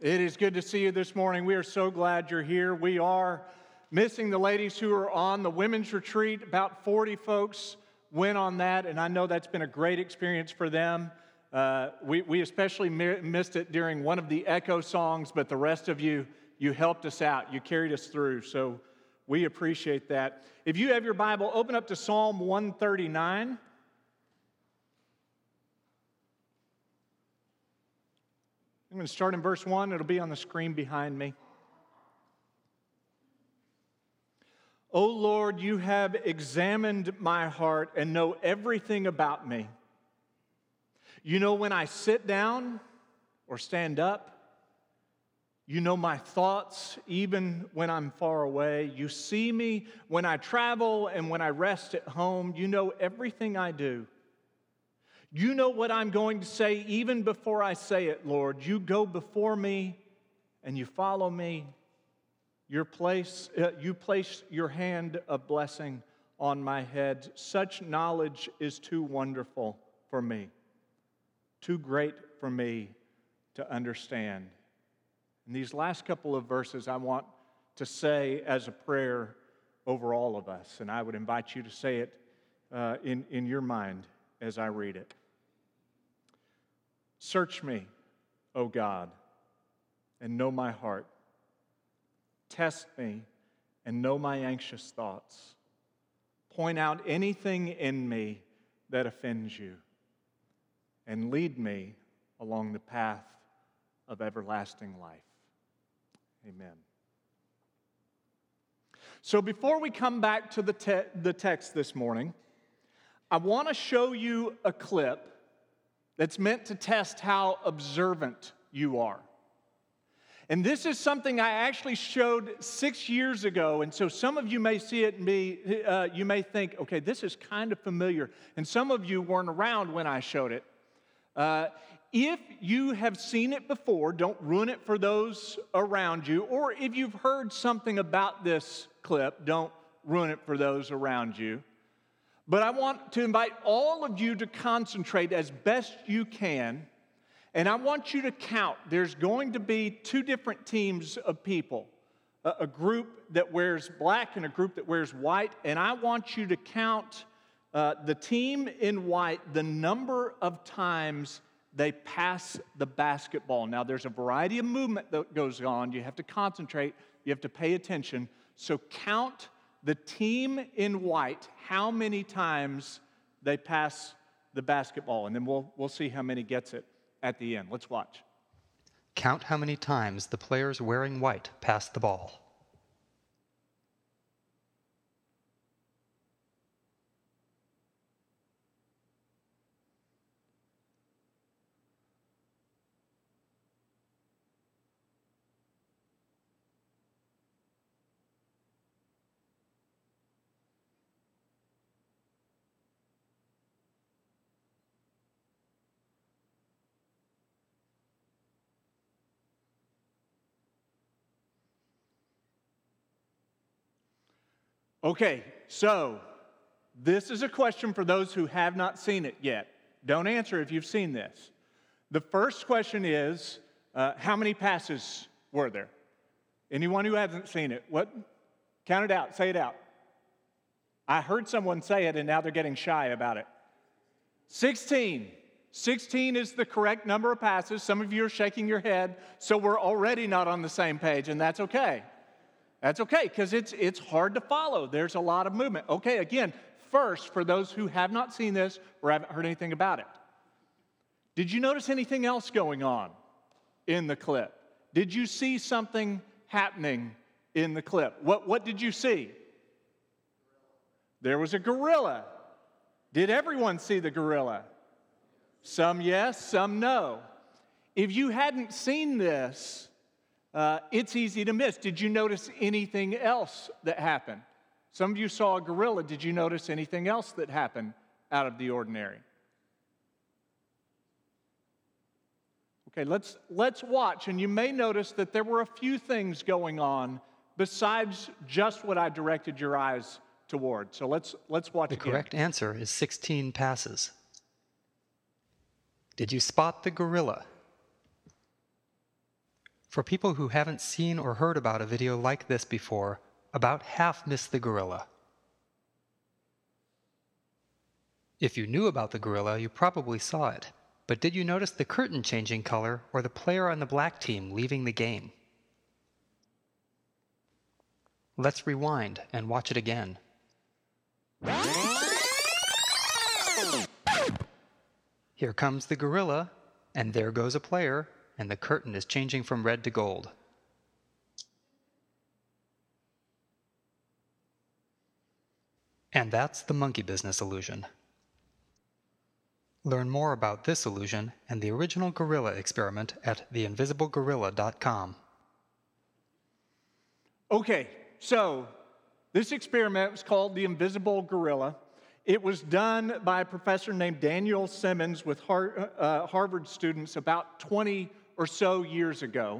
It is good to see you this morning. We are so glad you're here. We are missing the ladies who are on the women's retreat. About 40 folks went on that, and I know that's been a great experience for them. We especially missed it during one of the Echo songs, but the rest of you helped us out. You carried us through, so we appreciate that. If you have your Bible, open up to Psalm 139. I'm going to start in verse 1. It'll be on the screen behind me. O Lord, you have examined my heart and know everything about me. You know when I sit down or stand up. You know my thoughts even when I'm far away. You see me when I travel and when I rest at home. You know everything I do. You know what I'm going to say even before I say it, Lord. You go before me and you follow me. You place your hand of blessing on my head. Such knowledge is too wonderful for me, too great for me to understand. In these last couple of verses, I want to say as a prayer over all of us, and I would invite you to say it in your mind as I read it. Search me, O God, and know my heart. Test me and know my anxious thoughts. Point out anything in me that offends you, and lead me along the path of everlasting life. Amen. So before we come back to the text this morning, I want to show you a clip that's meant to test how observant you are. And this is something I actually showed 6 years ago, and so some of you may see it and you may think, okay, this is kind of familiar, and some of you weren't around when I showed it. If you have seen it before, don't ruin it for those around you, or if you've heard something about this clip, don't ruin it for those around you. But I want to invite all of you to concentrate as best you can, and I want you to count. There's going to be two different teams of people, a group that wears black and a group that wears white, and I want you to count the team in white, the number of times they pass the basketball. Now, there's a variety of movement that goes on. You have to concentrate. You have to pay attention. So count the team in white, how many times they pass the basketball, and then we'll see how many gets it at the end. Let's watch. Count how many times the players wearing white pass the ball. Okay, so this is a question for those who have not seen it yet. Don't answer if you've seen this. The first question is, how many passes were there? Anyone who hasn't seen it, what? Count it out, say it out. I heard someone say it and now they're getting shy about it. 16. 16 is the correct number of passes. Some of you are shaking your head, so we're already not on the same page, and that's okay. That's okay, because it's hard to follow. There's a lot of movement. Okay, again, first, for those who have not seen this or haven't heard anything about it, did you notice anything else going on in the clip? Did you see something happening in the clip? What did you see? There was a gorilla. Did everyone see the gorilla? Some yes, some no. If you hadn't seen this, it's easy to miss. Did you notice anything else that happened? Some of you saw a gorilla. Did you notice anything else that happened out of the ordinary? Okay, let's watch, and you may notice that there were a few things going on besides just what I directed your eyes toward. So let's watch The again. correct answer is 16 passes. Did you spot the gorilla? For people who haven't seen or heard about a video like this before, about half miss the gorilla. If you knew about the gorilla, you probably saw it. But did you notice the curtain changing color or the player on the black team leaving the game? Let's rewind and watch it again. Here comes the gorilla, and there goes a player, and the curtain is changing from red to gold. And that's the monkey business illusion. Learn more about this illusion and the original gorilla experiment at theinvisiblegorilla.com. Okay, so this experiment was called the Invisible Gorilla. It was done by a professor named Daniel Simmons with Harvard students about 20 or so years ago.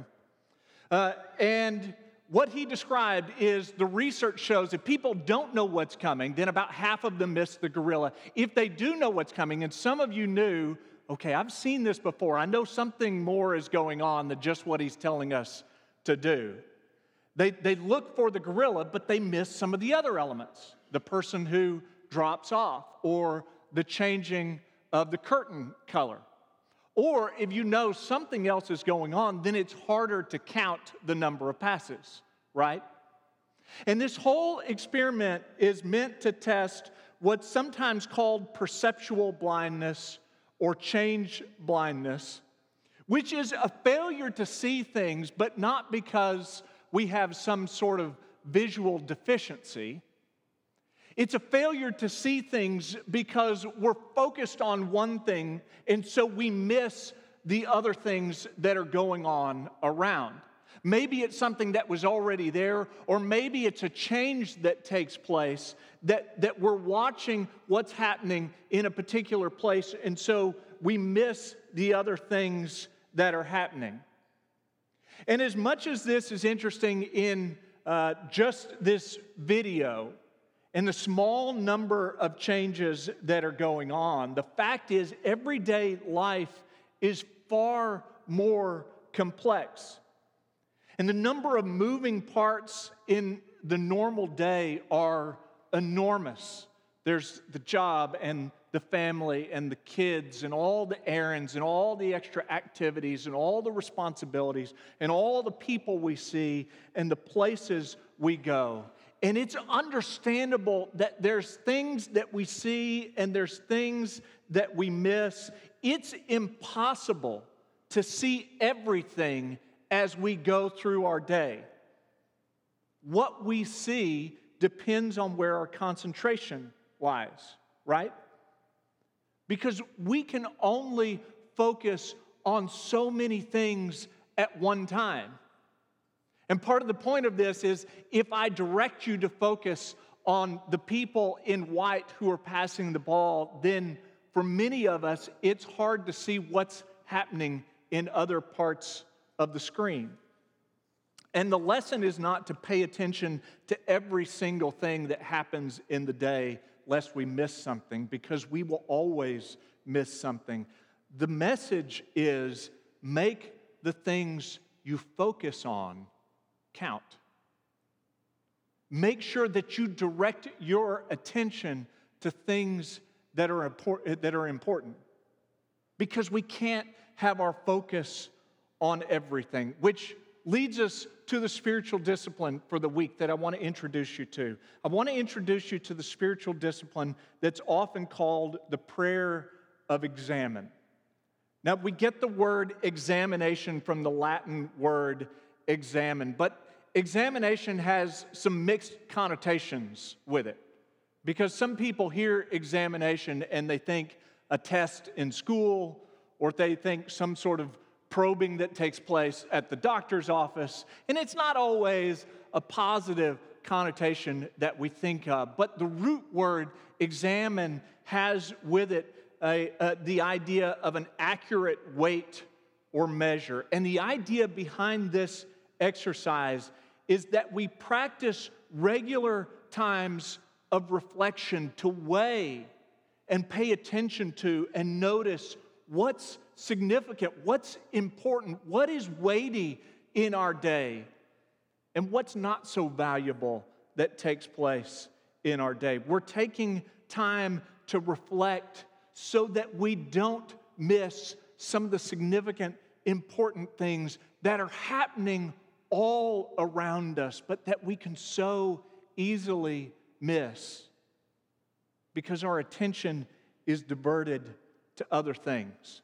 And what he described is the research shows if people don't know what's coming, then about half of them miss the gorilla. If they do know what's coming, and some of you knew, okay, I've seen this before. I know something more is going on than just what he's telling us to do. They look for the gorilla, but they miss some of the other elements. The person who drops off, or the changing of the curtain color. Or if you know something else is going on, then it's harder to count the number of passes, right? And this whole experiment is meant to test what's sometimes called perceptual blindness or change blindness, which is a failure to see things, but not because we have some sort of visual deficiency. It's a failure to see things because we're focused on one thing, and so we miss the other things that are going on around. Maybe it's something that was already there, or maybe it's a change that takes place, that we're watching what's happening in a particular place, and so we miss the other things that are happening. And as much as this is interesting in just this video, and the small number of changes that are going on, the fact is everyday life is far more complex. And the number of moving parts in the normal day are enormous. There's the job and the family and the kids and all the errands and all the extra activities and all the responsibilities and all the people we see and the places we go. And it's understandable that there's things that we see and there's things that we miss. It's impossible to see everything as we go through our day. What we see depends on where our concentration lies, right? Because we can only focus on so many things at one time. And part of the point of this is if I direct you to focus on the people in white who are passing the ball, then for many of us, it's hard to see what's happening in other parts of the screen. And the lesson is not to pay attention to every single thing that happens in the day, lest we miss something, because we will always miss something. The message is make the things you focus on count. Make sure that you direct your attention to things that are important. Because we can't have our focus on everything, which leads us to the spiritual discipline for the week that I want to introduce you to. I want to introduce you to the spiritual discipline that's often called the prayer of examine. Now, we get the word examination from the Latin word examine, but examination has some mixed connotations with it. Because some people hear examination and they think a test in school, or they think some sort of probing that takes place at the doctor's office, and it's not always a positive connotation that we think of. But the root word examine has with it the idea of an accurate weight or measure. And the idea behind this exercise is that we practice regular times of reflection to weigh and pay attention to and notice what's significant, what's important, what is weighty in our day and what's not so valuable that takes place in our day. We're taking time to reflect so that we don't miss some of the significant, important things that are happening all around us, but that we can so easily miss because our attention is diverted to other things.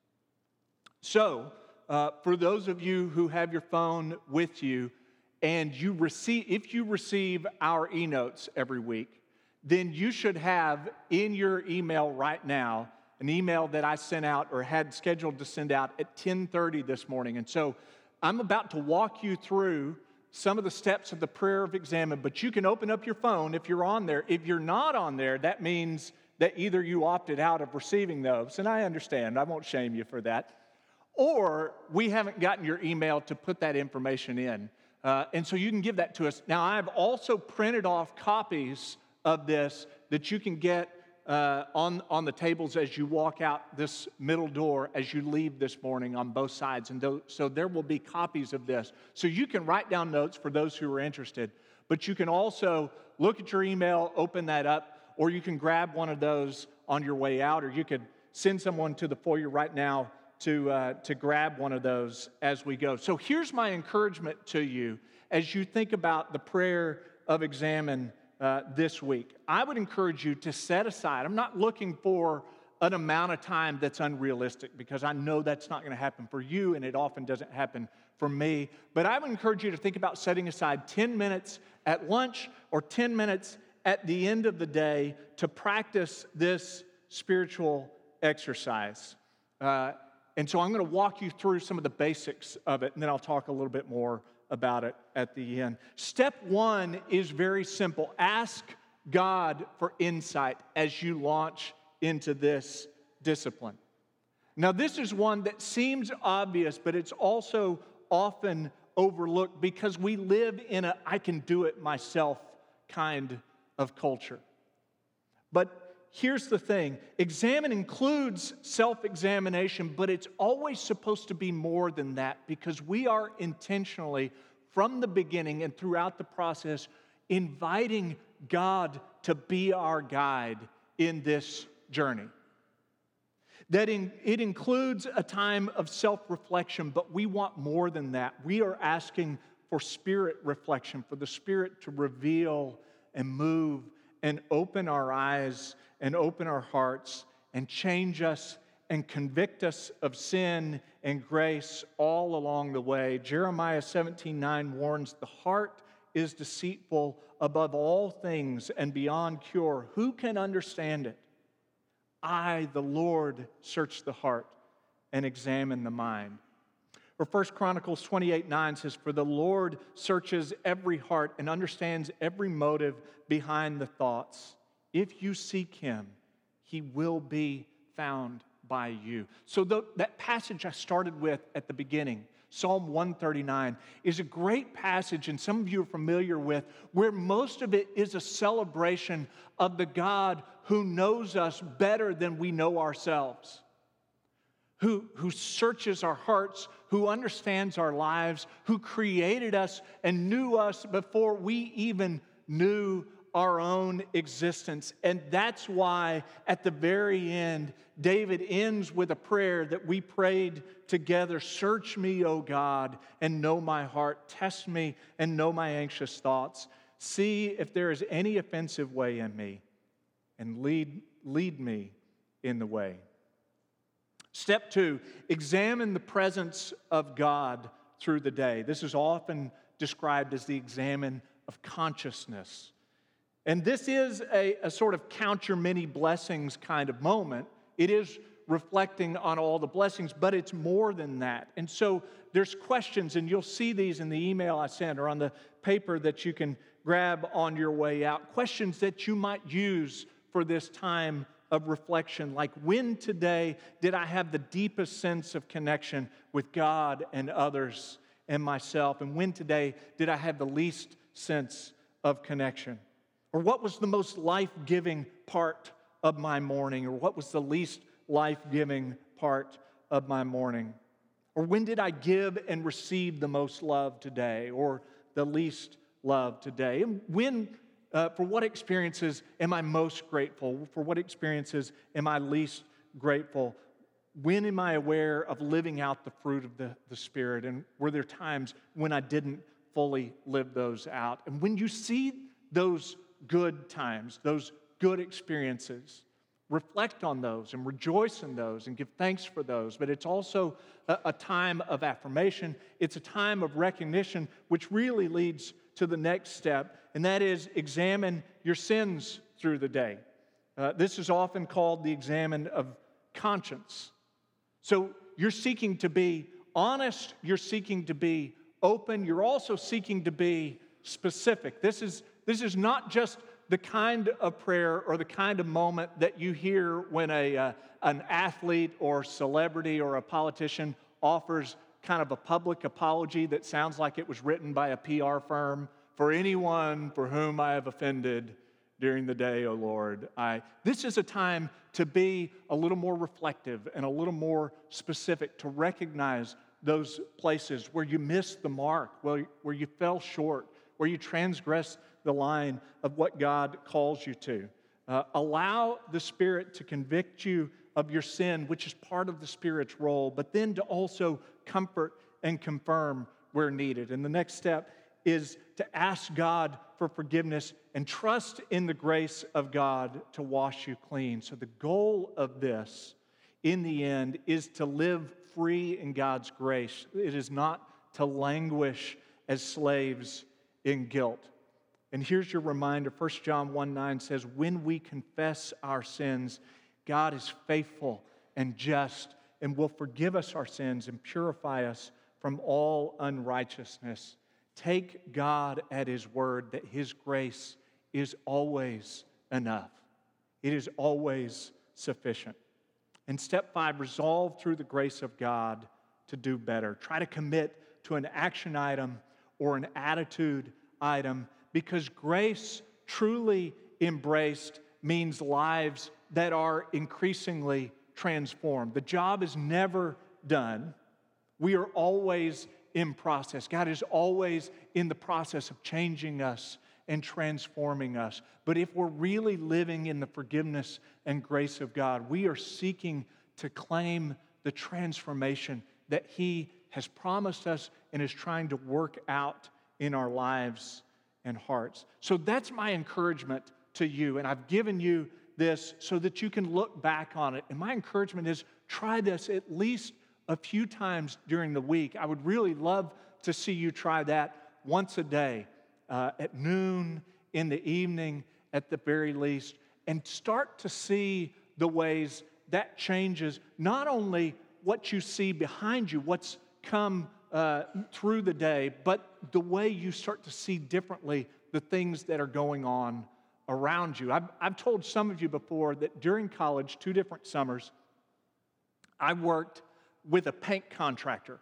So, for those of you who have your phone with you and if you receive our e-notes every week, then you should have in your email right now an email that I sent out or had scheduled to send out at 10:30 this morning. And so I'm about to walk you through some of the steps of the prayer of Examine, but you can open up your phone if you're on there. If you're not on there, that means that either you opted out of receiving those, and I understand, I won't shame you for that, or we haven't gotten your email to put that information in. And so you can give that to us. Now, I've also printed off copies of this that you can get on the tables as you walk out this middle door as you leave this morning on both sides. And so there will be copies of this. So you can write down notes for those who are interested. But you can also look at your email, open that up, or you can grab one of those on your way out, or you could send someone to the foyer right now to grab one of those as we go. So here's my encouragement to you as you think about the prayer of Examine this week. I would encourage you to set aside, I'm not looking for an amount of time that's unrealistic because I know that's not going to happen for you and it often doesn't happen for me, but I would encourage you to think about setting aside 10 minutes at lunch or 10 minutes at the end of the day to practice this spiritual exercise. And so I'm going to walk you through some of the basics of it, and then I'll talk a little bit more about it at the end. Step one is very simple. Ask God for insight as you launch into this discipline. Now, this is one that seems obvious, but it's also often overlooked because we live in a I can do it myself kind of culture. But here's the thing, Examine includes self-examination, but it's always supposed to be more than that because we are intentionally, from the beginning and throughout the process, inviting God to be our guide in this journey. That it includes a time of self-reflection, but we want more than that. We are asking for spirit reflection, for the Spirit to reveal and move and open our eyes and open our hearts and change us and convict us of sin and grace all along the way. Jeremiah 17:9 warns, the heart is deceitful above all things and beyond cure. Who can understand it? I, the Lord, search the heart and examine the mind. Or 1 Chronicles 28:9 says, for the Lord searches every heart and understands every motive behind the thoughts. If you seek Him, He will be found by you. So that passage I started with at the beginning, Psalm 139, is a great passage, and some of you are familiar with, where most of it is a celebration of the God who knows us better than we know ourselves, who searches our hearts, who understands our lives, who created us and knew us before we even knew our own existence. And that's why at the very end, David ends with a prayer that we prayed together. Search me, O God, and know my heart. Test me and know my anxious thoughts. See if there is any offensive way in me, and lead me in the way. Step two, examine the presence of God through the day. This is often described as the examine of consciousness. And this is a sort of count your many blessings kind of moment. It is reflecting on all the blessings, but it's more than that. And so there's questions, and you'll see these in the email I sent or on the paper that you can grab on your way out. Questions that you might use for this time of reflection, like when today did I have the deepest sense of connection with God and others and myself? And when today did I have the least sense of connection? Or what was the most life-giving part of my morning? Or what was the least life-giving part of my morning? Or when did I give and receive the most love today, or the least love today? And when, for what experiences am I most grateful? For what experiences am I least grateful? When am I aware of living out the fruit of the Spirit? And were there times when I didn't fully live those out? And when you see those good times, those good experiences, reflect on those and rejoice in those and give thanks for those. But it's also a time of affirmation. It's a time of recognition, which really leads to the next step, and that is examine your sins through the day. This is often called the examine of conscience. So you're seeking to be honest, you're seeking to be open, you're also seeking to be specific. This is not just the kind of prayer or the kind of moment that you hear when an athlete or celebrity or a politician offers kind of a public apology that sounds like it was written by a PR firm. For anyone for whom I have offended during the day, O Lord. This is a time to be a little more reflective and a little more specific, to recognize those places where you missed the mark, where you fell short, where you transgressed the line of what God calls you to. Allow the Spirit to convict you of your sin, which is part of the Spirit's role, but then to also comfort and confirm where needed. And the next step is to ask God for forgiveness and trust in the grace of God to wash you clean. So the goal of this, in the end, is to live free in God's grace. It is not to languish as slaves in guilt. And here's your reminder. 1 John 1:9 says, when we confess our sins, God is faithful and just and will forgive us our sins and purify us from all unrighteousness. Take God at His word that His grace is always enough. It is always sufficient. And step 5, resolve through the grace of God to do better. Try to commit to an action item or an attitude item, because grace truly embraced means lives that are increasingly transformed. The job is never done. We are always in process. God is always in the process of changing us and transforming us. But if we're really living in the forgiveness and grace of God, we are seeking to claim the transformation that He has promised us and is trying to work out in our lives and hearts. So that's my encouragement to you, and I've given you this so that you can look back on it. And my encouragement is try this at least a few times during the week. I would really love to see you try that once a day, at noon, in the evening, at the very least, and start to see the ways that changes not only what you see behind you, what's come through the day, but the way you start to see differently the things that are going on around you. I've told some of you before that during college, 2 different summers, I worked with a paint contractor.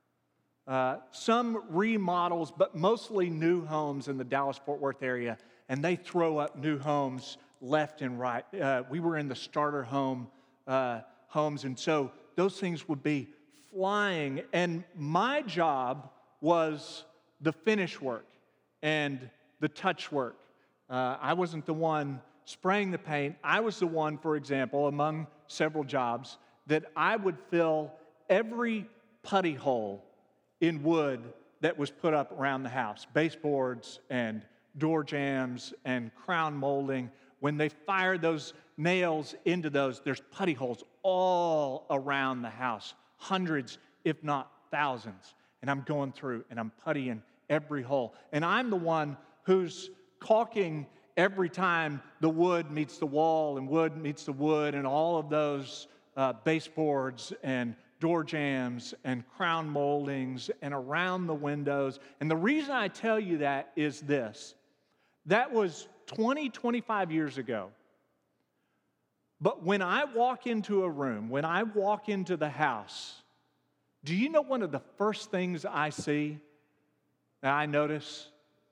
Some remodels, but mostly new homes in the Dallas-Fort Worth area, and they throw up new homes left and right. We were in the starter homes, and so those things would be flying, and my job was the finish work and the touch work. I wasn't the one spraying the paint. I was the one, for example, among several jobs, that I would fill every putty hole in wood that was put up around the house, baseboards and door jambs and crown molding. When they fire those nails into those, there's putty holes all around the house, hundreds, if not thousands. And I'm going through and I'm puttying every hole. And I'm the one who's caulking every time the wood meets the wall and wood meets the wood, and all of those baseboards and door jambs and crown moldings and around the windows. And the reason I tell you that is this. That was 20, 25 years ago. But when I walk into a room, when I walk into the house, do you know one of the first things I see, that I notice?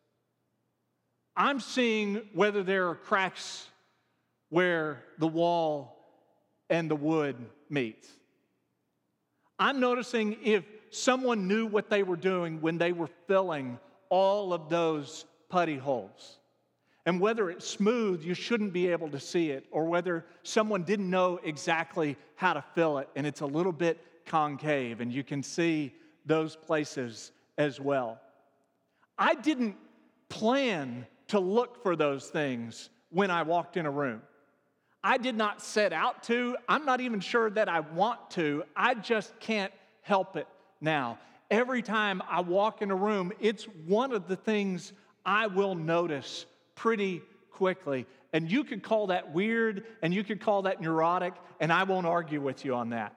I'm seeing whether there are cracks where the wall and the wood meets. I'm noticing if someone knew what they were doing when they were filling all of those putty holes. And whether it's smooth, you shouldn't be able to see it, or whether someone didn't know exactly how to fill it and it's a little bit concave and you can see those places as well. I didn't plan to look for those things when I walked in a room. I did not set out to. I'm not even sure that I want to. I just can't help it now. Every time I walk in a room, it's one of the things I will notice pretty quickly. And you could call that weird, and you could call that neurotic, and I won't argue with you on that.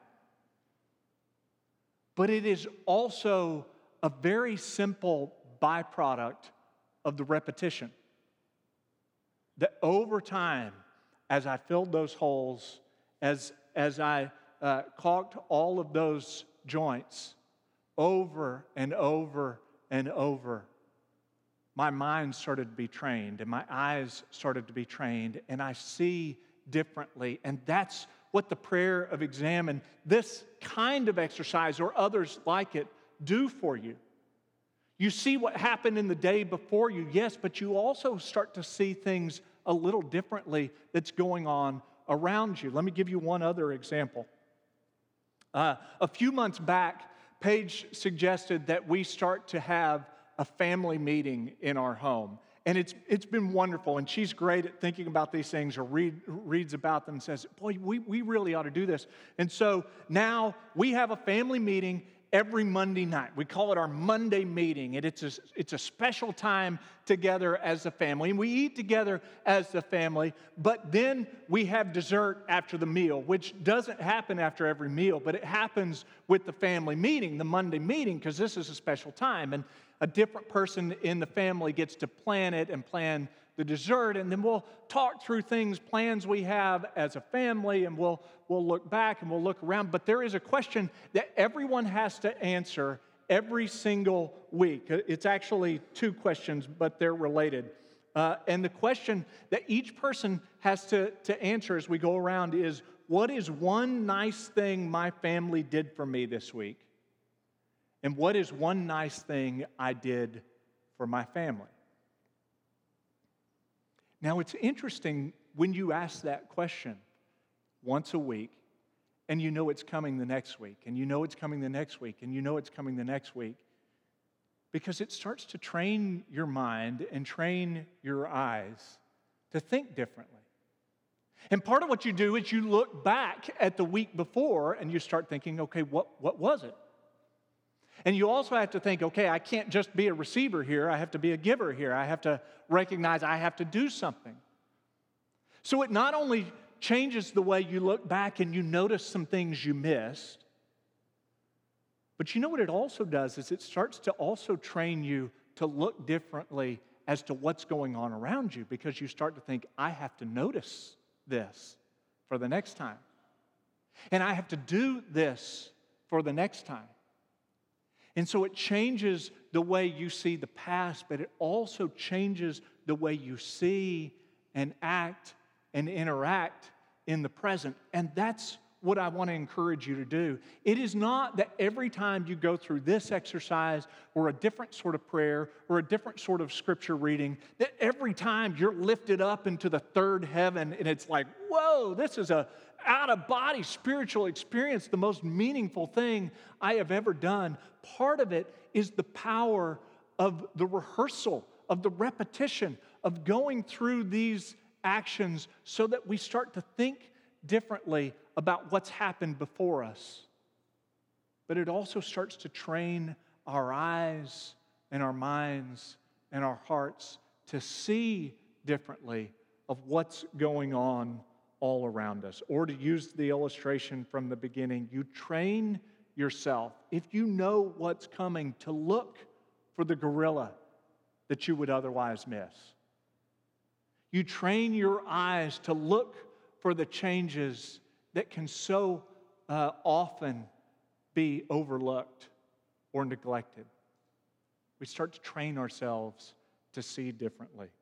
But it is also a very simple byproduct of the repetition. That over time, as I filled those holes, as I caulked all of those joints, over and over and over, my mind started to be trained and my eyes started to be trained and I see differently. And that's what the prayer of examine, this kind of exercise or others like it, do for you. You see what happened in the day before you, yes, but you also start to see things a little differently that's going on around you. Let me give you one other example. A few months back, Paige suggested that we start to have a family meeting in our home. And it's been wonderful, and she's great at thinking about these things or reads about them and says, boy, we really ought to do this. And so now we have a family meeting every Monday night. We call it our Monday meeting, and it's a special time together as a family. And we eat together as a family, but then we have dessert after the meal, which doesn't happen after every meal, but it happens with the family meeting, the Monday meeting, because this is a special time. And a different person in the family gets to plan it and plan the dessert, and then we'll talk through plans we have as a family, and we'll look back and we'll look around. But there is a question that everyone has to answer every single week. It's actually two questions, but they're related. And the question that each person has to answer as we go around is, what is one nice thing my family did for me this week? And what is one nice thing I did for my family? Now, it's interesting when you ask that question once a week, and you know it's coming the next week, and you know it's coming the next week, and you know it's coming the next week, because it starts to train your mind and train your eyes to think differently. And part of what you do is you look back at the week before, and you start thinking, okay, what was it? And you also have to think, okay, I can't just be a receiver here. I have to be a giver here. I have to recognize I have to do something. So it not only changes the way you look back and you notice some things you missed, but you know what it also does is it starts to also train you to look differently as to what's going on around you, because you start to think, I have to notice this for the next time. And I have to do this for the next time. And so it changes the way you see the past, but it also changes the way you see and act and interact in the present. And that's what I want to encourage you to do. It is not that every time you go through this exercise or a different sort of prayer or a different sort of scripture reading, that every time you're lifted up into the third heaven and it's like, whoa, this is a out-of-body spiritual experience, the most meaningful thing I have ever done. Part of it is the power of the rehearsal, of the repetition, of going through these actions so that we start to think differently about what's happened before us. But it also starts to train our eyes and our minds and our hearts to see differently of what's going on all around us. Or to use the illustration from the beginning, you train yourself, if you know what's coming, to look for the gorilla that you would otherwise miss. You train your eyes to look for the changes that can so often be overlooked or neglected. We start to train ourselves to see differently.